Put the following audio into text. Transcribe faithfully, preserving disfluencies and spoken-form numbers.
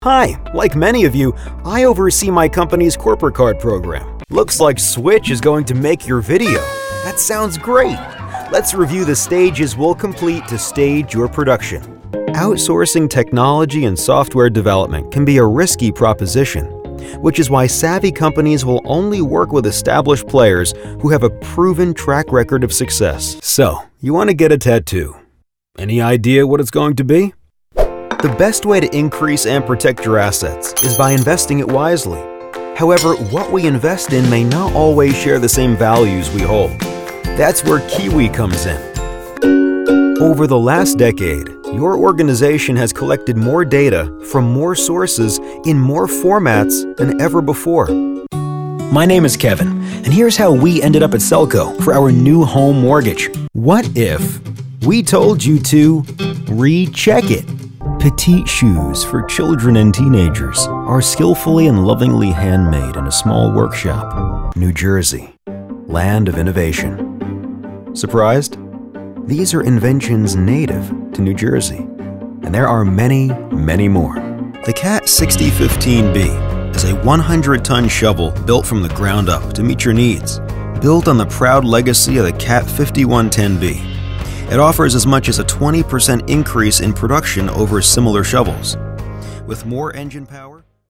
Hi, like many of you, I oversee my company's corporate card program. Looks like Switch is going to make your video. That sounds great. Let's review the stages we'll complete to stage your production. Outsourcing technology and software development can be a risky proposition, which is why savvy companies will only work with established players who have a proven track record of success. So, you want to get a tattoo. Any idea what it's going to be? The best way to increase and protect your assets is by investing it wisely. However, what we invest in may not always share the same values we hold. That's where Kiwi comes in. Over the last decade, your organization has collected more data from more sources in more formats than ever before. My name is Kevin, and here's how we ended up at Selco for our new home mortgage. What if we told you to recheck it? Petite shoes for children and teenagers are skillfully and lovingly handmade in a small workshop. New Jersey, land of innovation. Surprised? These are inventions native to New Jersey, and there are many, many more. The Cat sixty fifteen B is a one hundred ton shovel built from the ground up to meet your needs, built on the proud legacy of the Cat fifty-one ten B. It offers as much as a twenty percent increase in production over similar shovels. With more engine power,